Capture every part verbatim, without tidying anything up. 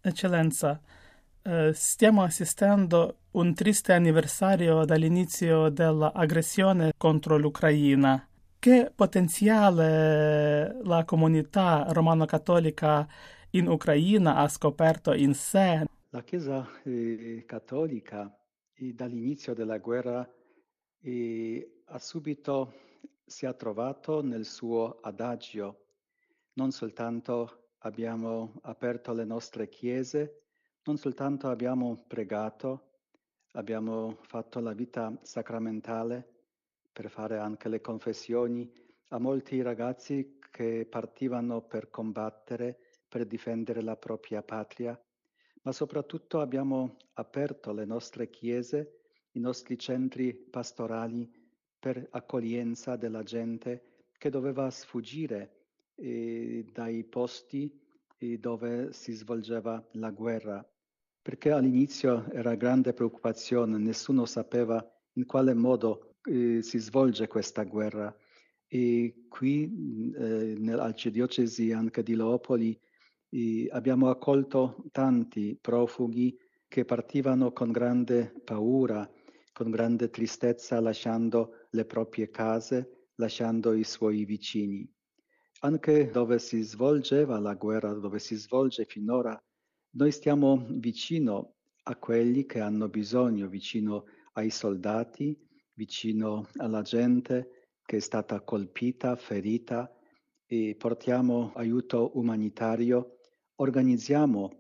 Eccellenza, eh, stiamo assistendo a un triste anniversario dall'inizio dell'aggressione contro l'Ucraina. Che potenziale la comunità romano-cattolica in Ucraina ha scoperto in sé? La Chiesa eh, cattolica eh, dall'inizio della guerra eh, ha subito si è trovato nel suo adagio. Non soltanto abbiamo aperto le nostre chiese, non soltanto abbiamo pregato, abbiamo fatto la vita sacramentale per fare anche le confessioni a molti ragazzi che partivano per combattere, per difendere la propria patria, ma soprattutto abbiamo aperto le nostre chiese, i nostri centri pastorali per accoglienza della gente che doveva sfuggire eh, dai posti eh, dove si svolgeva la guerra, perché all'inizio era grande preoccupazione, nessuno sapeva in quale modo eh, si svolge questa guerra. E qui eh, nell'arcidiocesi anche di Leopoli eh, abbiamo accolto tanti profughi che partivano con grande paura, con grande tristezza, lasciando le proprie case, lasciando i suoi vicini. Anche dove si svolgeva la guerra, dove si svolge finora, noi stiamo vicino a quelli che hanno bisogno, vicino ai soldati, vicino alla gente che è stata colpita, ferita, e portiamo aiuto umanitario, organizziamo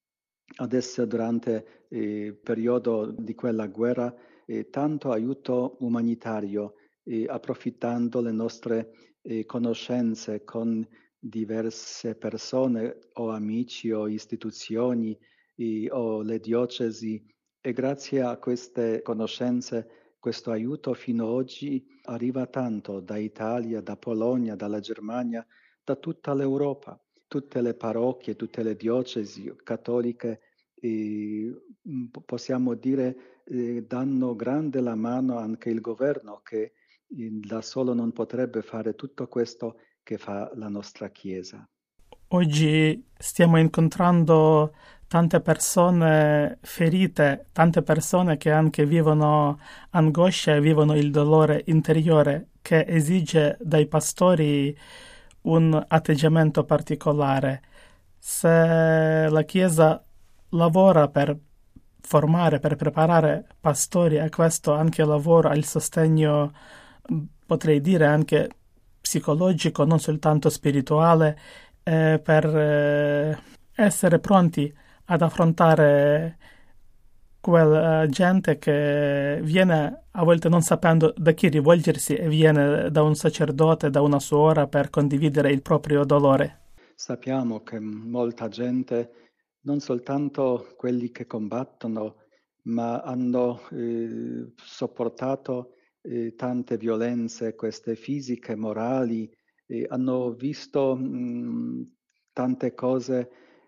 adesso durante il periodo di quella guerra eh, tanto aiuto umanitario, eh, approfittando le nostre eh, conoscenze con diverse persone o amici o istituzioni eh, o le diocesi, e grazie a queste conoscenze, questo aiuto fino ad oggi arriva tanto da Italia, da Polonia, dalla Germania, da tutta l'Europa. Tutte le parrocchie, tutte le diocesi cattoliche, eh, possiamo dire, eh, danno grande la mano anche il governo che eh, da solo non potrebbe fare tutto questo che fa la nostra Chiesa. Oggi stiamo incontrando tante persone ferite, tante persone che anche vivono angoscia e vivono il dolore interiore che esige dai pastori un atteggiamento particolare. Se la Chiesa lavora per formare, per preparare pastori e questo anche lavora il sostegno, potrei dire anche psicologico, non soltanto spirituale, eh, per eh, essere pronti ad affrontare quella gente che viene a volte non sapendo da chi rivolgersi e viene da un sacerdote, da una suora per condividere il proprio dolore. Sappiamo che molta gente, non soltanto quelli che combattono, ma hanno eh, sopportato eh, tante violenze, queste fisiche, morali, eh, hanno visto mh, tante cose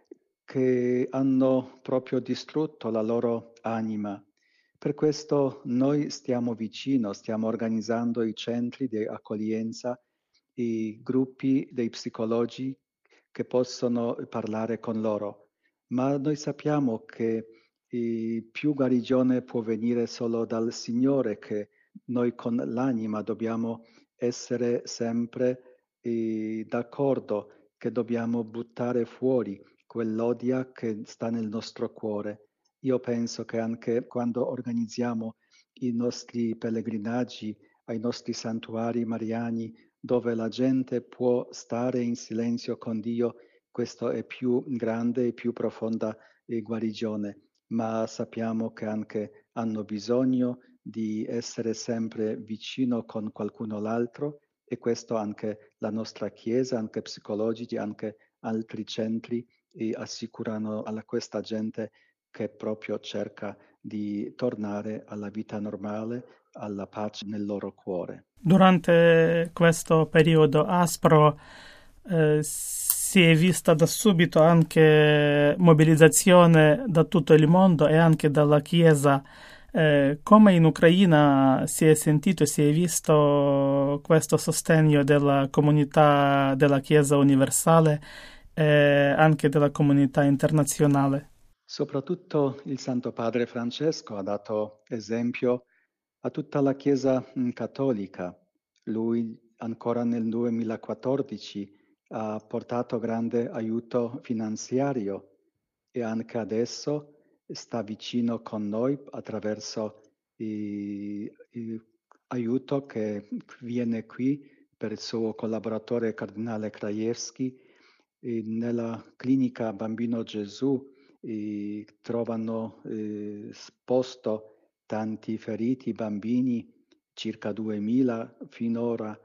che hanno proprio distrutto la loro anima. Per questo noi stiamo vicino, stiamo organizzando i centri di accoglienza, i gruppi dei psicologi che possono parlare con loro, ma noi sappiamo che eh, più guarigione può venire solo dal Signore, che noi con l'anima dobbiamo essere sempre eh, d'accordo, che dobbiamo buttare fuori quell'odia che sta nel nostro cuore. Io penso che anche quando organizziamo i nostri pellegrinaggi ai nostri santuari mariani, dove la gente può stare in silenzio con Dio, questo è più grande e più profonda eh, guarigione, ma sappiamo che anche hanno bisogno di essere sempre vicino con qualcuno l'altro, e questo anche la nostra Chiesa, anche psicologici, anche altri centri e assicurano a questa gente che proprio cerca di tornare alla vita normale, alla pace nel loro cuore. Durante questo periodo aspro eh, si è vista da subito anche mobilizzazione da tutto il mondo e anche dalla Chiesa. Eh, come in Ucraina si è sentito e si è visto questo sostegno della comunità della Chiesa universale e anche della comunità internazionale. Soprattutto il Santo Padre Francesco ha dato esempio a tutta la Chiesa mm, cattolica. Lui ancora nel duemilaquattordici ha portato grande aiuto finanziario e anche adesso sta vicino con noi attraverso i- i- aiuto che viene qui per il suo collaboratore Cardinale Krajewski. E nella clinica Bambino Gesù eh, trovano eh, posto tanti feriti bambini, circa duemila finora,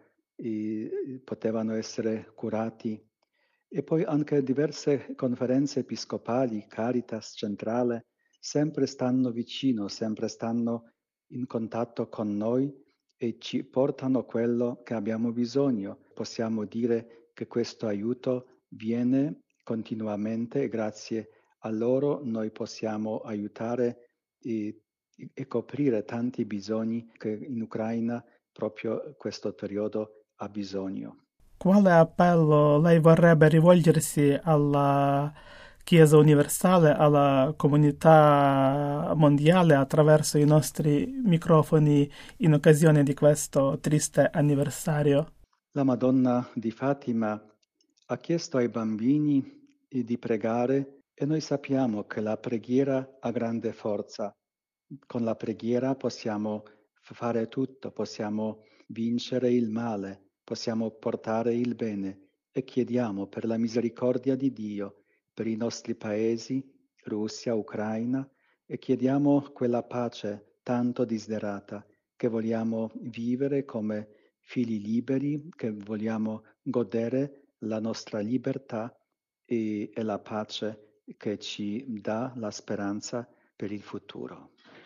eh, potevano essere curati. E poi anche diverse conferenze episcopali, Caritas centrale, sempre stanno vicino, sempre stanno in contatto con noi e ci portano quello che abbiamo bisogno. Possiamo dire che questo aiuto viene continuamente e grazie a loro noi possiamo aiutare e, e coprire tanti bisogni che in Ucraina proprio questo periodo ha bisogno. Quale appello lei vorrebbe rivolgersi alla Chiesa universale, alla comunità mondiale attraverso i nostri microfoni in occasione di questo triste anniversario? La Madonna di Fatima ha chiesto ai bambini di pregare e noi sappiamo che la preghiera ha grande forza. Con la preghiera possiamo fare tutto, possiamo vincere il male, possiamo portare il bene e chiediamo per la misericordia di Dio, per i nostri paesi, Russia, Ucraina, e chiediamo quella pace tanto desiderata che vogliamo vivere come figli liberi, che vogliamo godere la nostra libertà e, e la pace che ci dà la speranza per il futuro.